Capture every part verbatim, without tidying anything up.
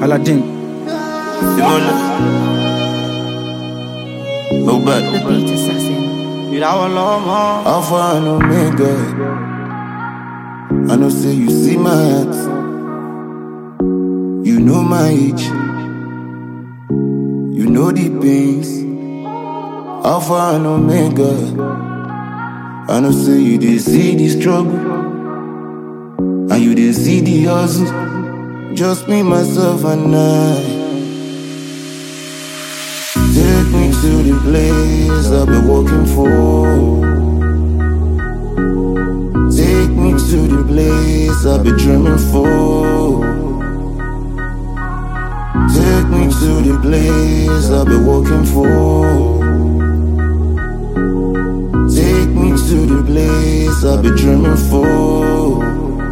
Aladdin. Simona. No bad. The Beat Assassin. Alpha and Omega. I know say you see my heart. You know my age. You know the pains. Alpha and Omega. I know say you didn't see the struggle, and you didn't see the hustle. Just me, myself, and I. Take me to the place I've been working for. Take me to the place I've been dreaming for. Take me to the place I've been working for. Take me to the place I've been dreaming for.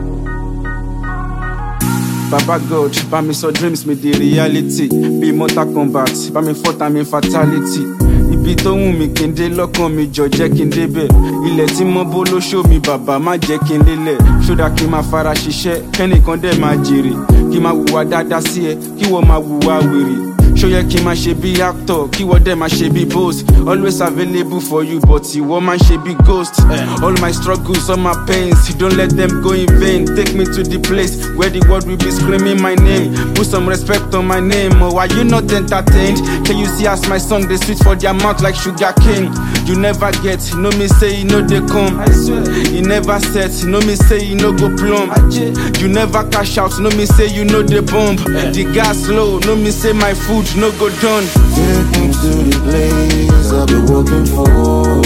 Baba God, bá mi sọ dreams mi di reality. Bí Mortal Kombat, bá mi fọ́ ta mi fatality. Ibi tó wù mí kí n dé lọ́kàn mi jọ jẹ́ kí n débẹ̀. Ilẹ̀ tí mo bó ló ṣó mi bàbá má jẹ́ kí n lélẹ̀. Ṣódà kí n máa fara ṣiṣẹ́, kẹ́nìkan dẹ̀ máa jèrè. Kí n máa hùwà dáadáa sí ẹ, kí wọ́n máa hùwà wèrè. Ṣó yẹ kí n máa ṣe bí actor, kí wọ́n dẹ̀ máa ṣe bí boss. Always available for you, but ìwọ máa ń ṣe bí ghost. All my struggles, all my pains, don't let them go in vain. Take me to the place where the world will be screaming my name. Put some respect on my name, or are you not entertained? Can you see as my song, they sweet for their mouth like sugar cane? You never get, no me say you know they come. You never set, no me say you no go plumb. You never cash out, no me say you know the bomb. The gas low, no me say my food no go done. Take me to the place I've been working for.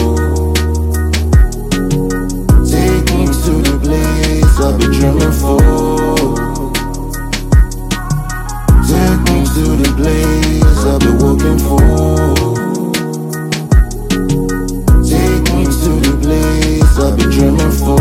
Take me to the place I've been dreaming for. Take me to the place I've been working for. Take me to the place I've been dreaming for.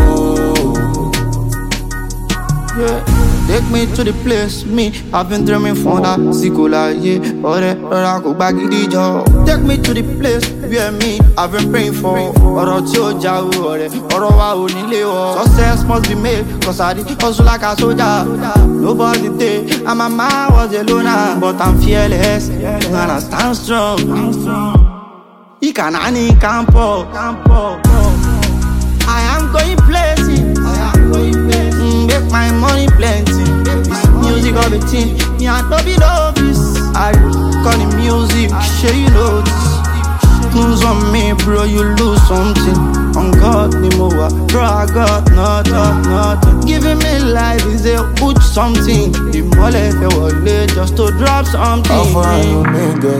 Yeah. Take me to the place, me, I've been dreaming for that. Sikola, yeah, ore, ora ko bagidi jo. Take me to the place where me, I've been praying for. Oro ti o ja o ore, oro wa o nile o. Success must be made, cause I did hustle like a soldier. Nobody day, and my mind was alone, but I'm fearless, and I stand strong. You can any campo, campo. I am going places, I am going places. Make my money plenty. This music of a team, me and Toby Novice. I call it music, sure you know this. Lose on me, bro, you lose something. On God, Nimowa, bro, I got nothing, nothing. Giving me life is a put something. The mole wallet just to drop something. Alpha and Omega.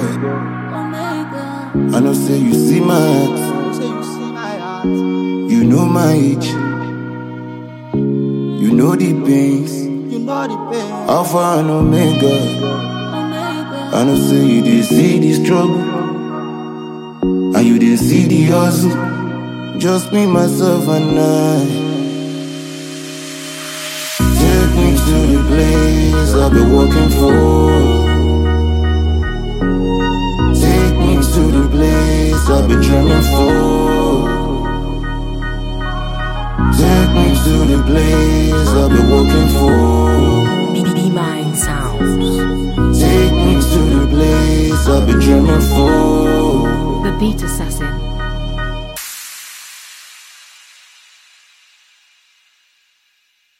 I know say you see my heart. You know my age. You know the pains. You know the pain. Alpha and Omega. I know say you didn't see the struggle, and you didn't see the hustle. Just me, myself, and I. Take me to the place I've been working for. Take me to the place I've been dreaming for. Take me to the place I've been working for. B-Mind Sounds. Take me to the place I've been dreaming for. The Beat Assassin.